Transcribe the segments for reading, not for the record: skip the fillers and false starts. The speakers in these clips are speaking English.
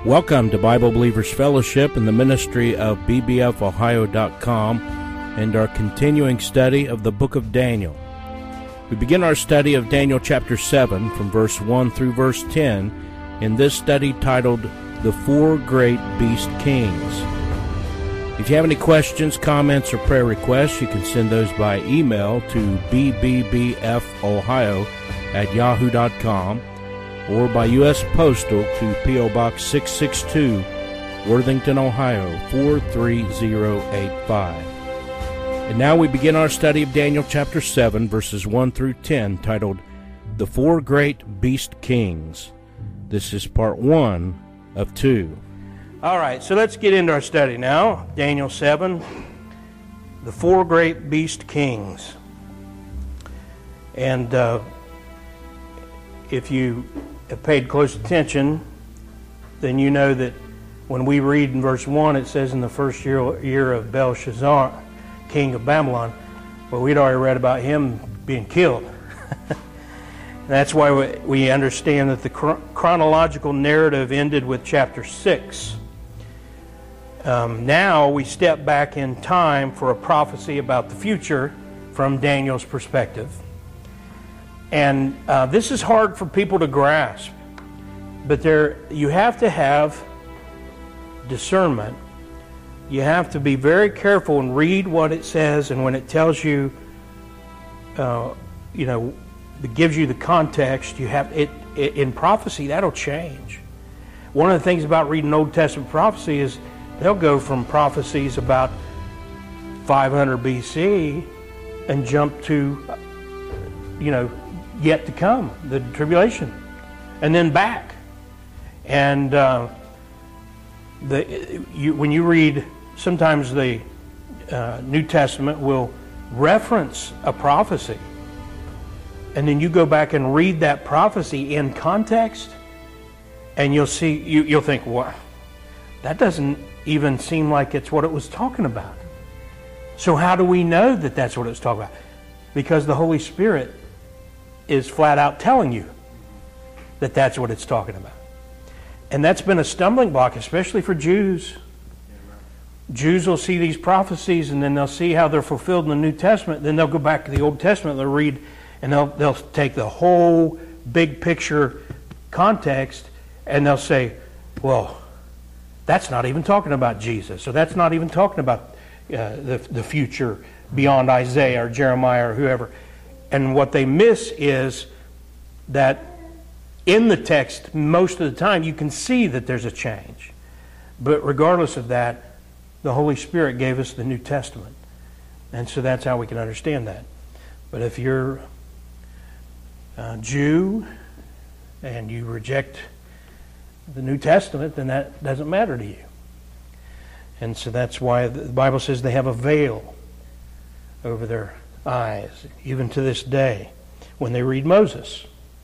Welcome to Bible Believers Fellowship and the ministry of bbfohio.com and our continuing study of the book of Daniel. We begin our study of Daniel chapter 7 from verse 1 through verse 10 in this study titled The Four Great Beast Kings. If you have any questions, comments, or prayer requests, you can send those by email to bbbfohio@yahoo.com or by U.S. Postal to P.O. Box 662, Worthington, Ohio, 43085. And now we begin our study of Daniel chapter 7, verses 1 through 10, titled The Four Great Beast Kings. This is part 1 of 2. All right, so let's get into our study now. Daniel 7, The Four Great Beast Kings. And if you have paid close attention, then you know that when we read in verse 1, it says in the first year of Belshazzar, king of Babylon, well, we'd already read about him being killed. That's why we understand that the chronological narrative ended with chapter 6. Now we step back in time for a prophecy about the future from Daniel's perspective. And this is hard for people to grasp, but you have to have discernment. You have to be very careful and read what it says, and when it tells you, it gives you the context. You have it in prophecy. That'll change. One of the things about reading Old Testament prophecy is they'll go from prophecies about 500 BC and jump to, yet to come, the tribulation, and then back. And when you read, sometimes the New Testament will reference a prophecy, and then you go back and read that prophecy in context, and you'll think, wow, that doesn't even seem like it's what it was talking about. So how do we know that that's what it's talking about? Because the Holy Spirit is flat out telling you that that's what it's talking about. And that's been a stumbling block, especially for Jews. Jews will see these prophecies and then they'll see how they're fulfilled in the New Testament. Then they'll go back to the Old Testament, they'll read, and they'll take the whole big picture context and they'll say, well, that's not even talking about Jesus. So that's not even talking about the future beyond Isaiah or Jeremiah or whoever. And what they miss is that in the text, most of the time, you can see that there's a change. But regardless of that, the Holy Spirit gave us the New Testament. And so that's how we can understand that. But if you're a Jew and you reject the New Testament, then that doesn't matter to you. And so that's why the Bible says they have a veil over their eyes, even to this day, when they read Moses.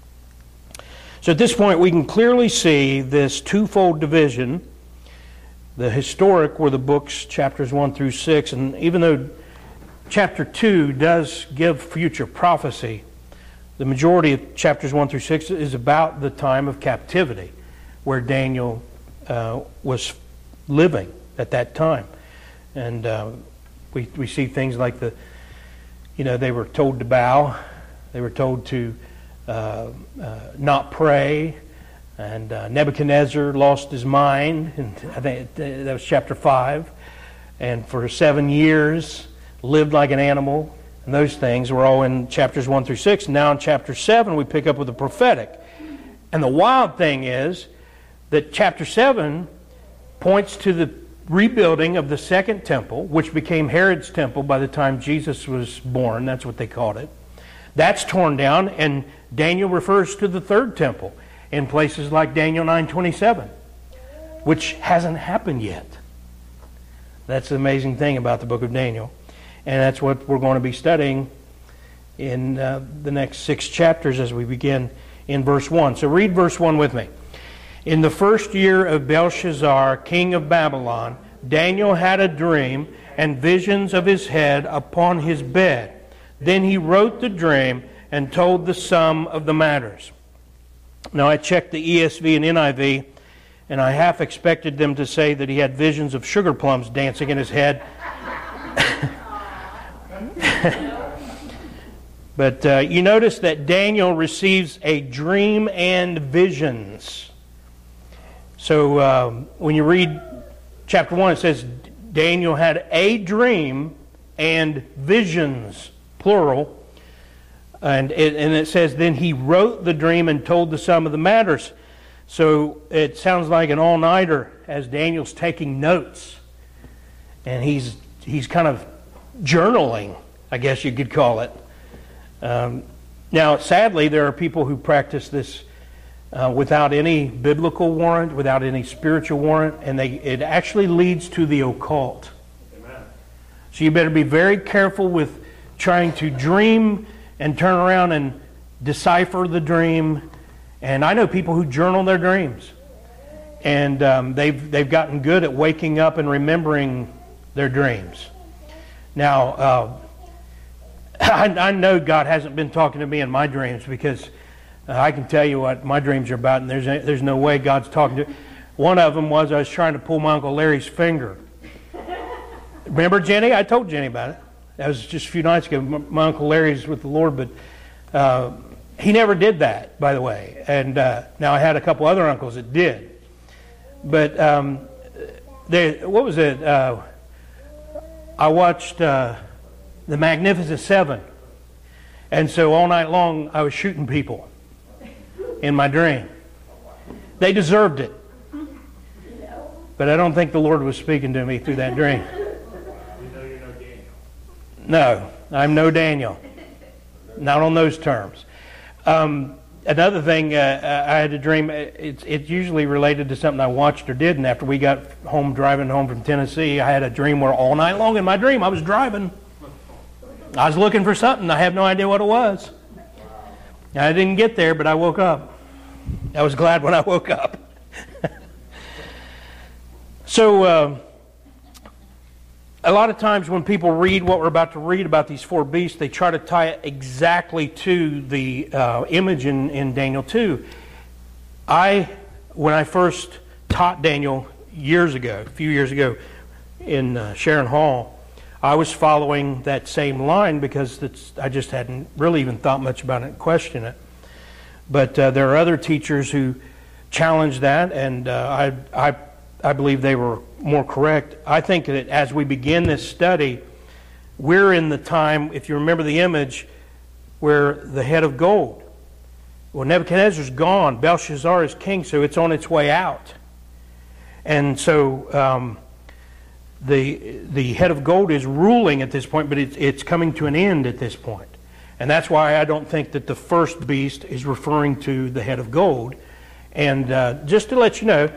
So at this point, we can clearly see this twofold division. The historic were the books, chapters 1 through 6, and even though chapter 2 does give future prophecy, the majority of chapters 1 through 6 is about the time of captivity, where Daniel was living at that time. And we see things like they were told to bow, they were told to not pray, and Nebuchadnezzar lost his mind, and I think that was chapter 5, and for 7 years lived like an animal, and those things were all in chapters 1 through 6. Now in chapter 7 we pick up with the prophetic. And the wild thing is that chapter 7 points to the rebuilding of the second temple, which became Herod's temple by the time Jesus was born. That's what they called it. That's torn down, and Daniel refers to the third temple in places like Daniel 9:27, which hasn't happened yet. That's the amazing thing about the book of Daniel. And that's what we're going to be studying in the next 6 chapters as we begin in verse 1. So read verse 1 with me. In the first year of Belshazzar, king of Babylon, Daniel had a dream and visions of his head upon his bed. Then he wrote the dream and told the sum of the matters. Now I checked the ESV and NIV, and I half expected them to say that he had visions of sugar plums dancing in his head. But you notice that Daniel receives a dream and visions. So when you read chapter 1, it says Daniel had a dream and visions, plural. And it says, then he wrote the dream and told the sum of the matters. So it sounds like an all-nighter as Daniel's taking notes. And he's kind of journaling, I guess you could call it. Now, sadly, there are people who practice this without any biblical warrant, without any spiritual warrant, and it actually leads to the occult. Amen. So you better be very careful with trying to dream and turn around and decipher the dream. And I know people who journal their dreams, and they've gotten good at waking up and remembering their dreams. Now, I know God hasn't been talking to me in my dreams, because I can tell you what my dreams are about, and there's no way God's talking to me. One of them was I was trying to pull my Uncle Larry's finger. Remember Jenny? I told Jenny about it. That was just a few nights ago. My Uncle Larry's with the Lord, but he never did that, by the way. And now I had a couple other uncles that did. But what was it? I watched The Magnificent Seven. And so all night long I was shooting people in my dream. They deserved it. But I don't think the Lord was speaking to me through that dream. No, I'm no Daniel. Not on those terms. Another thing, I had a dream. It's usually related to something I watched or did. And after we got home, driving home from Tennessee, I had a dream where all night long in my dream I was driving. I was looking for something. I have no idea what it was. I didn't get there, but I woke up. I was glad when I woke up. So, a lot of times when people read what we're about to read about these four beasts, they try to tie it exactly to the image in Daniel 2. When I first taught Daniel a few years ago in Sharon Hall, I was following that same line because I just hadn't really even thought much about it and questioned it. But there are other teachers who challenge that, and I believe they were more correct. I think that as we begin this study, we're in the time, if you remember the image, where the head of gold. Well, Nebuchadnezzar's gone. Belshazzar is king, so it's on its way out. And so the head of gold is ruling at this point, but it's coming to an end at this point. And that's why I don't think that the first beast is referring to the head of gold. And just to let you know,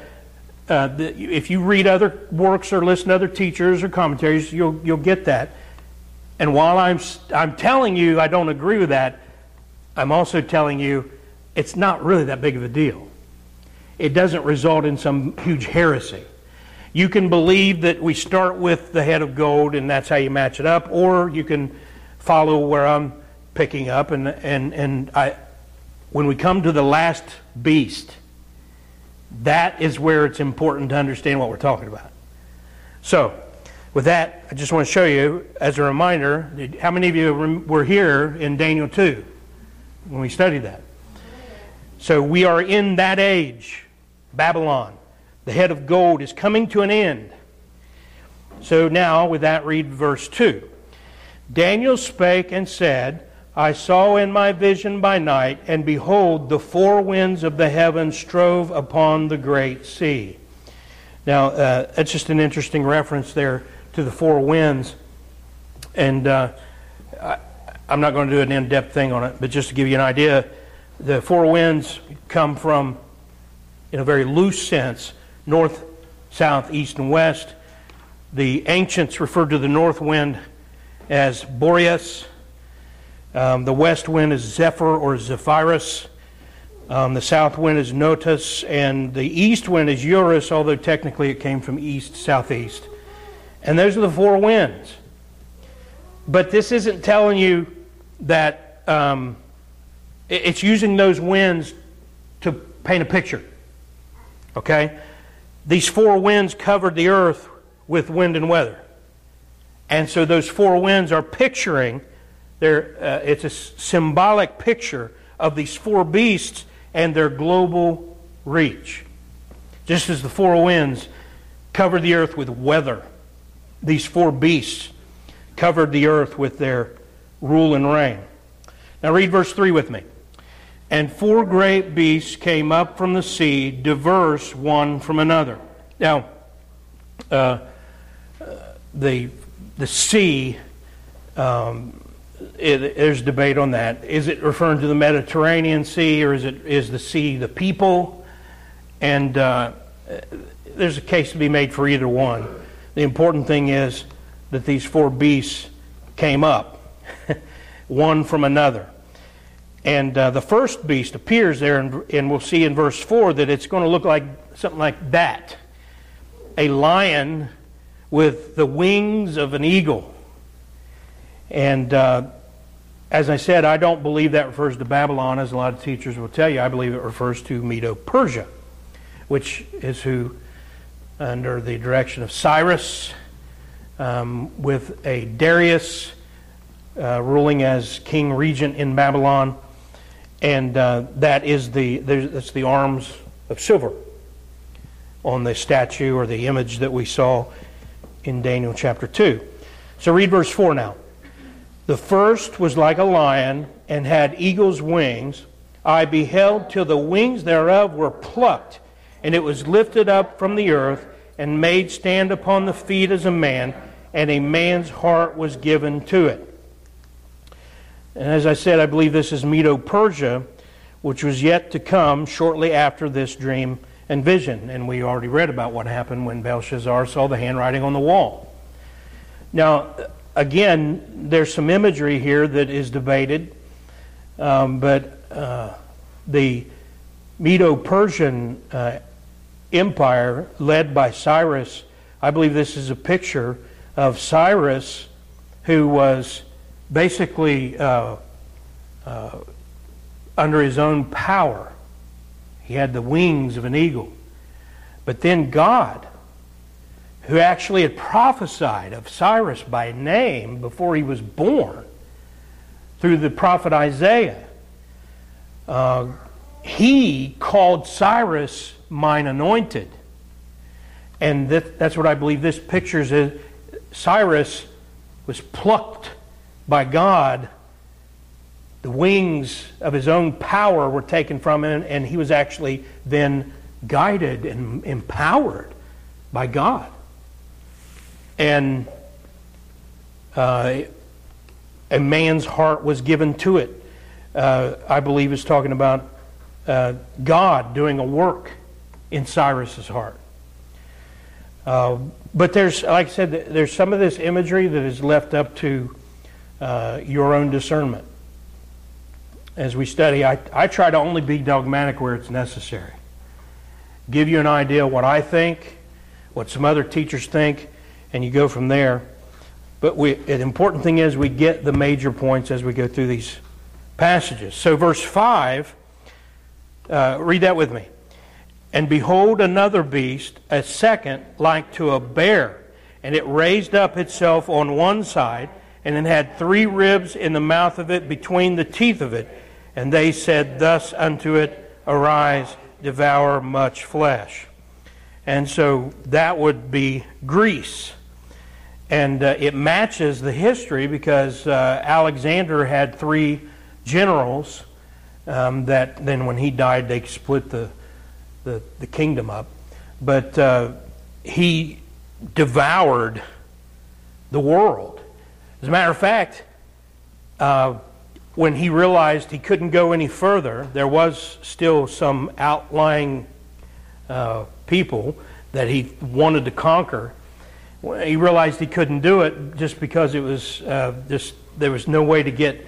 if you read other works or listen to other teachers or commentaries, you'll get that. And while I'm telling you I don't agree with that, I'm also telling you it's not really that big of a deal. It doesn't result in some huge heresy. You can believe that we start with the head of gold and that's how you match it up, or you can follow where I'm picking up. And when we come to the last beast, that is where it's important to understand what we're talking about. So, with that, I just want to show you, as a reminder, how many of you were here in Daniel 2 when we studied that? So we are in that age, Babylon. The head of gold is coming to an end. So now, with that, read verse 2. Daniel spake and said, I saw in my vision by night, and behold, the four winds of the heaven strove upon the great sea. Now, that's just an interesting reference there to the four winds. And I'm not going to do an in-depth thing on it, but just to give you an idea, the four winds come from, in a very loose sense, north, south, east, and west. The ancients referred to the north wind as Boreas. The west wind is Zephyr or Zephyrus. The south wind is Notus. And the east wind is Eurus, although technically it came from east, southeast. And those are the four winds. But this isn't telling you that it's using those winds to paint a picture. Okay? these four winds covered the earth with wind and weather. And so those four winds are picturing, it's a symbolic picture of these four beasts and their global reach. Just as the four winds covered the earth with weather, these four beasts covered the earth with their rule and reign. Now read verse 3 with me. And four great beasts came up from the sea, diverse one from another. Now, the sea, there's debate on that. Is it referring to the Mediterranean Sea, or is the sea the people? And there's a case to be made for either one. The important thing is that these four beasts came up, one from another. And the first beast appears there, and we'll see in verse 4 that it's going to look like something like that. A lion with the wings of an eagle. And as I said, I don't believe that refers to Babylon, as a lot of teachers will tell you. I believe it refers to Medo-Persia, which is who, under the direction of Cyrus, with a Darius ruling as king regent in Babylon, and that's the arms of silver on the statue or the image that we saw in Daniel chapter 2. So read verse 4 now. The first was like a lion and had eagle's wings. I beheld till the wings thereof were plucked, and it was lifted up from the earth and made stand upon the feet as a man, and a man's heart was given to it. And as I said, I believe this is Medo-Persia, which was yet to come shortly after this dream and vision. And we already read about what happened when Belshazzar saw the handwriting on the wall. Now, again, there's some imagery here that is debated, but the Medo-Persian empire led by Cyrus, I believe this is a picture of Cyrus, who was basically under his own power. He had the wings of an eagle. But then God, who actually had prophesied of Cyrus by name before he was born, through the prophet Isaiah, he called Cyrus mine anointed. And that's what I believe this picture is. Cyrus was plucked by God. The wings of his own power were taken from him, and he was actually then guided and empowered by God. And a man's heart was given to it. I believe it's talking about God doing a work in Cyrus's heart. But there's, like I said, there's some of this imagery that is left up to your own discernment. As we study, I try to only be dogmatic where it's necessary. Give you an idea what I think, what some other teachers think, and you go from there. But the important thing is we get the major points as we go through these passages. So verse 5, read that with me. And behold, another beast, a second, like to a bear, and it raised up itself on one side, and it had 3 ribs in the mouth of it, between the teeth of it. And they said thus unto it, Arise, devour much flesh. And so that would be Greece. And it matches the history because Alexander had 3 generals that then when he died they split the kingdom up. But he devoured the world. As a matter of fact, when he realized he couldn't go any further, there was still some outlying people that he wanted to conquer. He realized he couldn't do it just because it was there was no way to get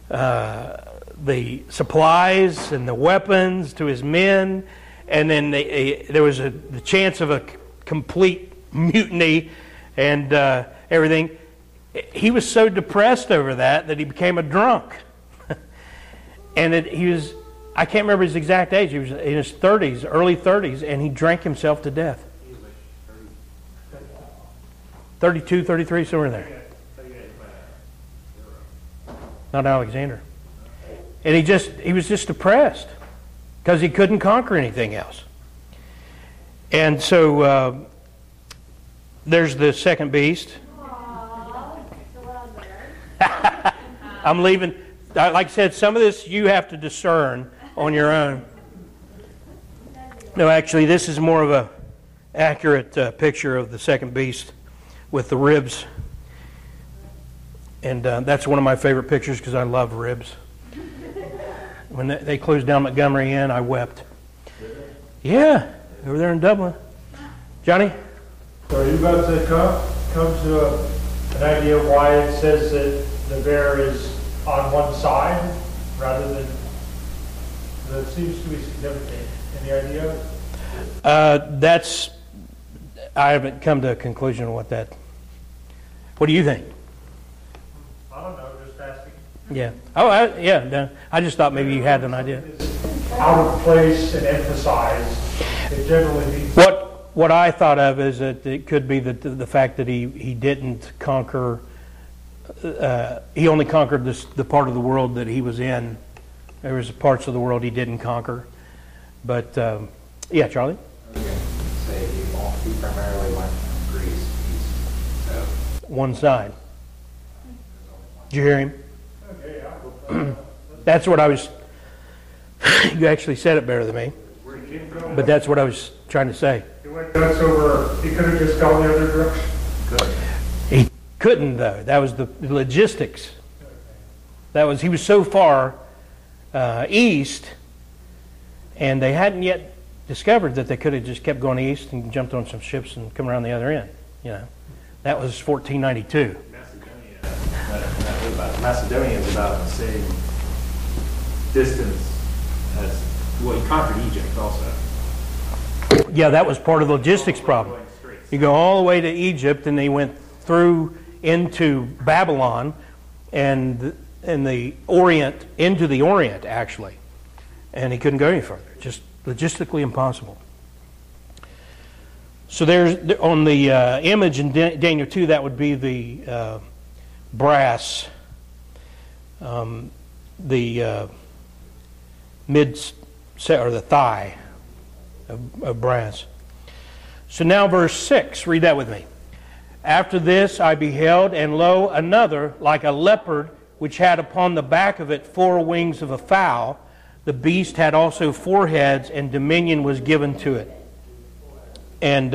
the supplies and the weapons to his men, and then there was the chance of a complete mutiny and everything. He was so depressed over that he became a drunk. And I can't remember his exact age. He was in his 30s, early 30s, and he drank himself to death. 32, 33, somewhere in there. Not Alexander. And he was just depressed because he couldn't conquer anything else. And so there's the second beast. I'm leaving. Like I said, some of this you have to discern on your own. No, actually, this is more of a accurate picture of the second beast with the ribs. And that's one of my favorite pictures because I love ribs. When they closed down Montgomery Inn, I wept. Yeah, over there in Dublin. Johnny? So are you about to come to an idea of why it says that the bear is on one side rather than... That seems to be significant. Any idea? I haven't come to a conclusion on what that... What do you think? I don't know, just asking. Yeah. Oh, yeah. No, I just thought maybe you had an idea. Out of place and emphasized. It generally means... What I thought of is that it could be the fact that he didn't conquer... he only conquered the part of the world that he was in. There was parts of the world he didn't conquer. But, yeah, Charlie? I was going to say he primarily went from Greece east. So. One side. Did you hear him? Okay, That's what I was... You actually said it better than me. But that's what I was trying to say. He went nuts over... He could have just gone the other direction. Good. He couldn't, though. That was the logistics. He was so far east, and they hadn't yet discovered that they could have just kept going east and jumped on some ships and come around the other end. You know, that was 1492. Macedonia is about the same distance as, well, he conquered Egypt also. Yeah, that was part of the logistics problem. You go all the way to Egypt, and they went through into Babylon and the Orient, into the Orient, actually. And he couldn't go any further. Just logistically impossible. So there's, on the image in Daniel 2, that would be the brass, the or the thigh of brass. So now verse 6, read that with me. After this I beheld, and lo, another, like a leopard, which had upon the back of it 4 wings of a fowl. The beast had also 4 heads, and dominion was given to it. And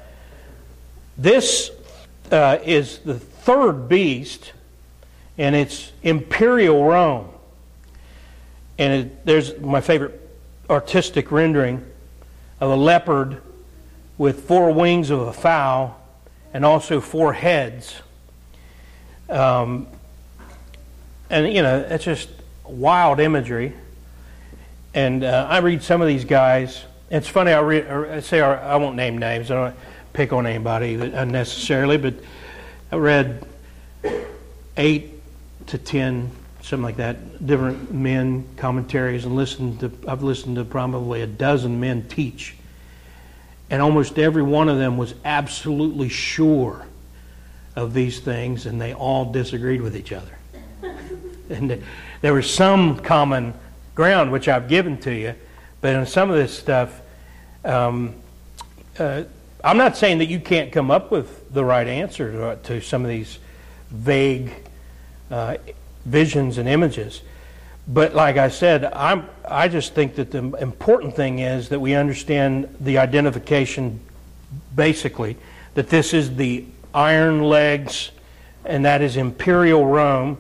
this is the third beast, and it's imperial Rome. And there's my favorite artistic rendering of a leopard with 4 wings of a fowl and also 4 heads. And, you know, it's just wild imagery. And I read some of these guys. It's funny, I won't name names. I don't pick on anybody unnecessarily, but I read 8 to 10, something like that, different men commentaries, and I've listened to probably a dozen men teach. And almost every one of them was absolutely sure of these things, and they all disagreed with each other. And there was some common ground, which I've given to you, but in some of this stuff, I'm not saying that you can't come up with the right answer to some of these vague visions and images. But like I said, I just think that the important thing is that we understand the identification, basically, that this is the iron legs, and that is imperial Rome.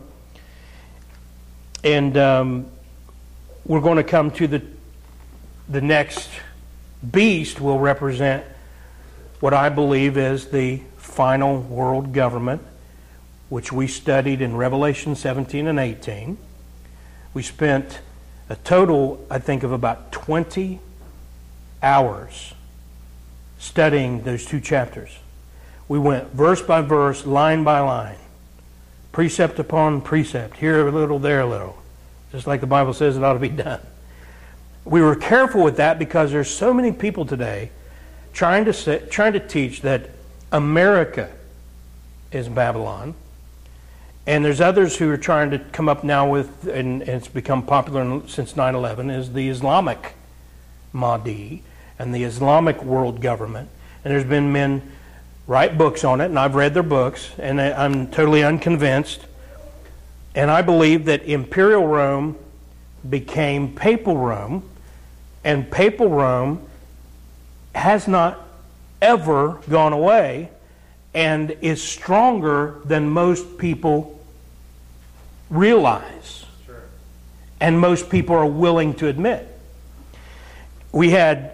And we're going to come to the next beast will represent what I believe is the final world government, which we studied in Revelation 17 and 18. We spent a total, I think, of about 20 hours studying those 2 chapters. We went verse by verse, line by line, precept upon precept, here a little, there a little, just like the Bible says it ought to be done. We were careful with that because there's so many people today trying to teach that America is Babylon. And there's others who are trying to come up now with, and it's become popular since 9/11, is the Islamic Mahdi and the Islamic world government. And there's been men write books on it, and I've read their books, and I'm totally unconvinced. And I believe that Imperial Rome became Papal Rome, and Papal Rome has not ever gone away and is stronger than most people realize. Sure. And most people are willing to admit. We had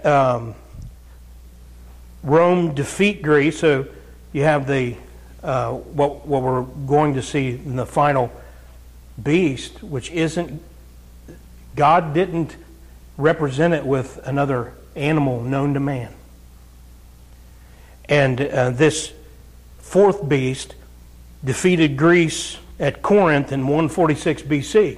Rome defeat Greece, so you have the what we're going to see in the final beast, which isn't, God didn't represent it with another animal known to man. And this fourth beast defeated Greece at Corinth in 146 BC.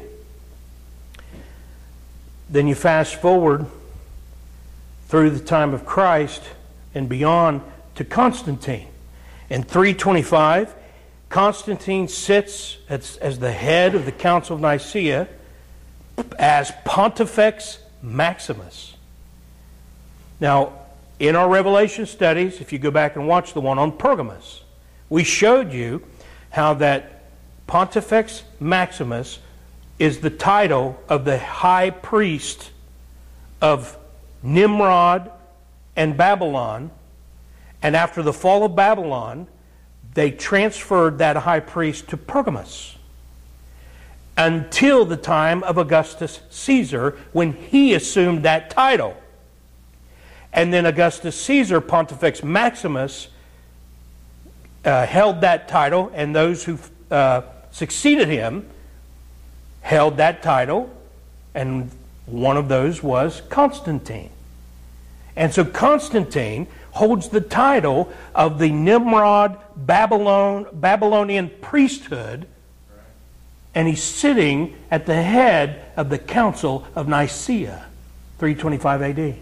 Then you fast forward through the time of Christ and beyond to Constantine. In 325, Constantine sits as the head of the Council of Nicaea as Pontifex Maximus. Now, in our Revelation studies, if you go back and watch the one on Pergamos, we showed you how that Pontifex Maximus is the title of the high priest of Nimrod and Babylon. And after the fall of Babylon, they transferred that high priest to Pergamos until the time of Augustus Caesar, when he assumed that title. And then Augustus Caesar, Pontifex Maximus, held that title, and those who succeeded him held that title, and one of those was Constantine. And so Constantine holds the title of the Nimrod Babylonian priesthood, and he's sitting at the head of the Council of Nicaea, 325 AD.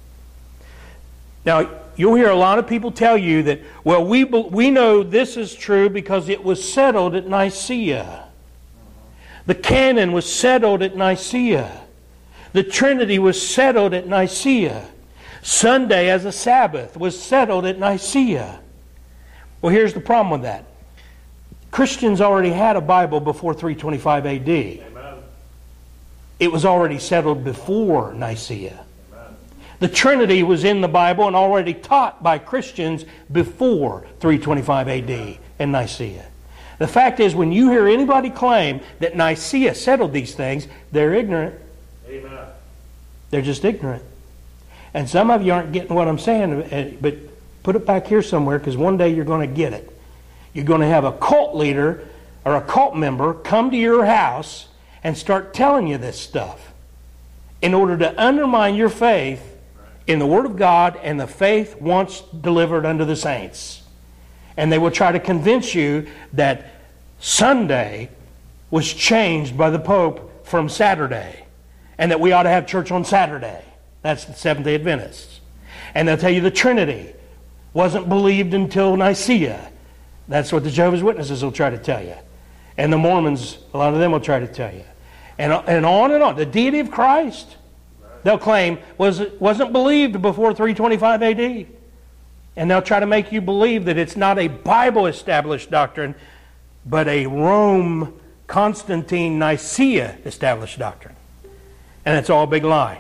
Now, you'll hear a lot of people tell you that, well, we know this is true because it was settled at Nicaea. The canon was settled at Nicaea. The Trinity was settled at Nicaea. Sunday as a Sabbath was settled at Nicaea. Well, here's the problem with that. Christians already had a Bible before 325 AD. Amen. It was already settled before Nicaea. The Trinity was in the Bible and already taught by Christians before 325 AD and Nicaea. The fact is, when you hear anybody claim that Nicaea settled these things, they're ignorant. Amen. They're just ignorant. And some of you aren't getting what I'm saying, but put it back here somewhere, because one day you're going to get it. You're going to have a cult leader or a cult member come to your house and start telling you this stuff in order to undermine your faith in the Word of God and the faith once delivered unto the saints. And they will try to convince you that Sunday was changed by the Pope from Saturday, and that we ought to have church on Saturday. That's the Seventh-day Adventists. And they'll tell you the Trinity wasn't believed until Nicaea. That's what the Jehovah's Witnesses will try to tell you. And the Mormons, a lot of them will try to tell you. And on and on. The deity of Christ, they'll claim, wasn't believed before 325 AD. And they'll try to make you believe that it's not a Bible-established doctrine, but a Rome, Constantine, Nicaea established doctrine. And it's all a big lie.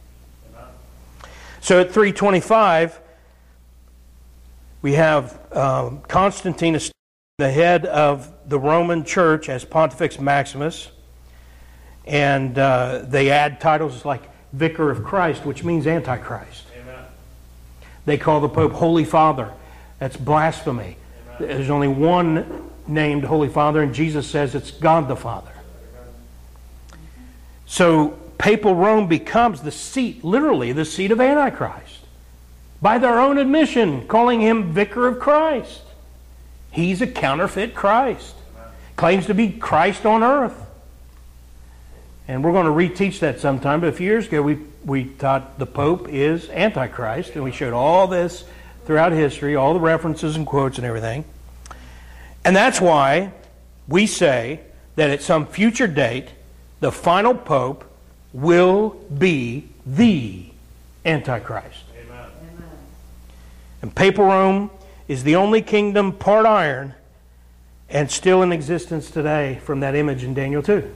So at 325, we have Constantine, the head of the Roman Church, as Pontifex Maximus. And they add titles like Vicar of Christ, which means Antichrist. Amen. They call the Pope Holy Father. That's blasphemy. Amen. There's only one named Holy Father, and Jesus says it's God the Father. Amen. So Papal Rome becomes the seat, literally the seat of Antichrist, by their own admission, calling him Vicar of Christ. He's a counterfeit Christ. Amen. Claims to be Christ on earth. And we're going to reteach that sometime. But a few years ago, we taught the Pope is Antichrist, and we showed all this throughout history, all the references and quotes and everything. And that's why we say that at some future date, the final pope will be the Antichrist. Amen. And Papal Rome is the only kingdom part iron and still in existence today from that image in Daniel 2.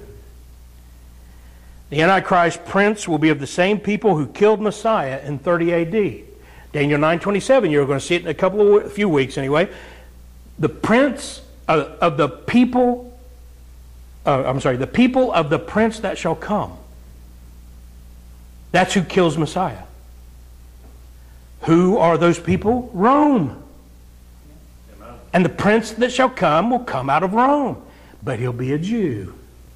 The Antichrist prince will be of the same people who killed Messiah in 30 A.D. Daniel 9:27, you're going to see it in a few weeks anyway. The prince of the people, the people of the prince that shall come. That's who kills Messiah. Who are those people? Rome. Amen. And the prince that shall come will come out of Rome. But he'll be a Jew.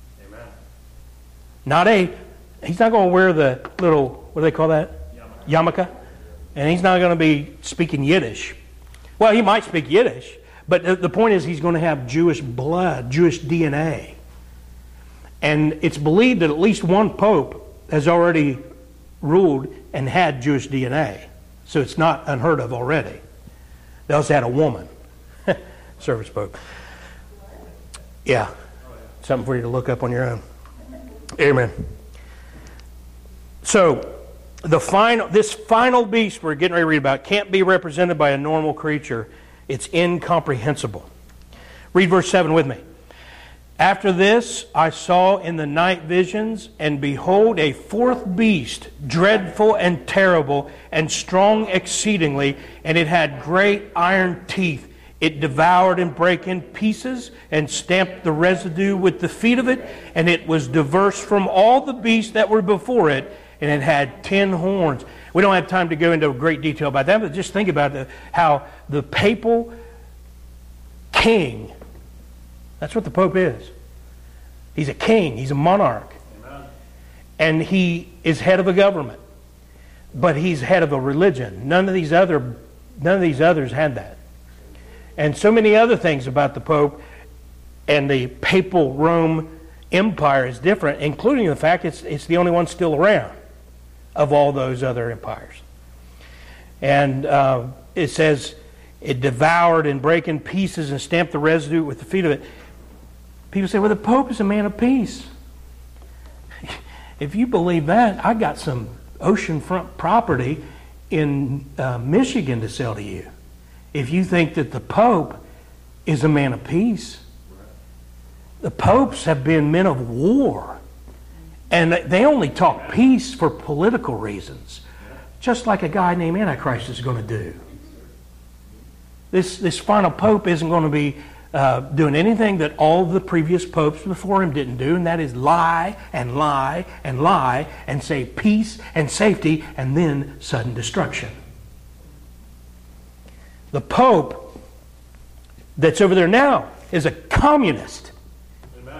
Amen. He's not going to wear the little, what do they call that? Yarmulke. And he's not going to be speaking Yiddish. Well, he might speak Yiddish, but the point is he's going to have Jewish blood, Jewish DNA. And it's believed that at least one pope has already ruled and had Jewish DNA. So it's not unheard of already. They also had a woman, service pope. Yeah, something for you to look up on your own. Amen. So, this final beast we're getting ready to read about can't be represented by a normal creature. It's incomprehensible. Read verse 7 with me. After this, I saw in the night visions, and behold, a fourth beast, dreadful and terrible, and strong exceedingly, and it had great iron teeth. It devoured and brake in pieces, and stamped the residue with the feet of it, and it was diverse from all the beasts that were before it, and it had 10 horns. We don't have time to go into great detail about that, but just think about how the papal king, that's what the Pope is. He's a king. He's a monarch. Amen. And he is head of a government. But he's head of a religion. None of these others had that. And so many other things about the Pope and the papal Rome Empire is different, including the fact it's the only one still around of all those other empires. And it says it devoured and brake in pieces and stamped the residue with the feet of it. People say, well, the Pope is a man of peace. If you believe that, I got some oceanfront property in Michigan to sell to you. If you think that the Pope is a man of peace. The popes have been men of war. And they only talk peace for political reasons. Just like a guy named Antichrist is going to do. This final pope isn't going to be doing anything that all the previous popes before him didn't do, and that is lie and lie and lie and say peace and safety and then sudden destruction. The Pope that's over there now is a communist. Amen.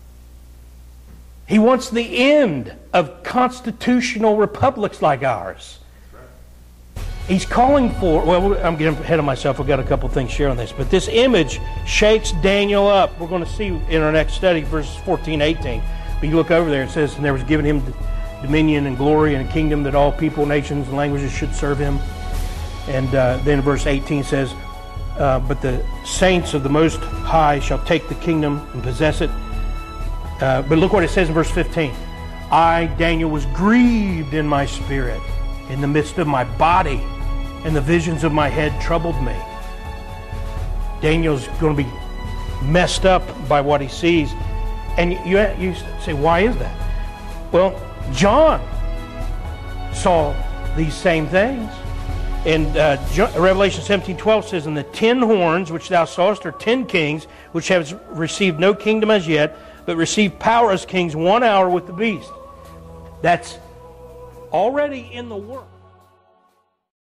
He wants the end of constitutional republics like ours. He's calling for, well, I'm getting ahead of myself. I've got a couple things to share on this. But this image shakes Daniel up. We're going to see in our next study, verses 14, 18. But you look over there, it says, and there was given him dominion and glory and a kingdom that all people, nations, and languages should serve him. And then verse 18 says, but the saints of the Most High shall take the kingdom and possess it. But look what it says in verse 15. I, Daniel, was grieved in my spirit, in the midst of my body, and the visions of my head troubled me. Daniel's going to be messed up by what he sees. And you say, why is that? Well, John saw these same things. And Revelation 17:12 says, and the 10 horns which thou sawest are 10 kings, which have received no kingdom as yet, but received power as kings 1 hour with the beast. That's already in the work.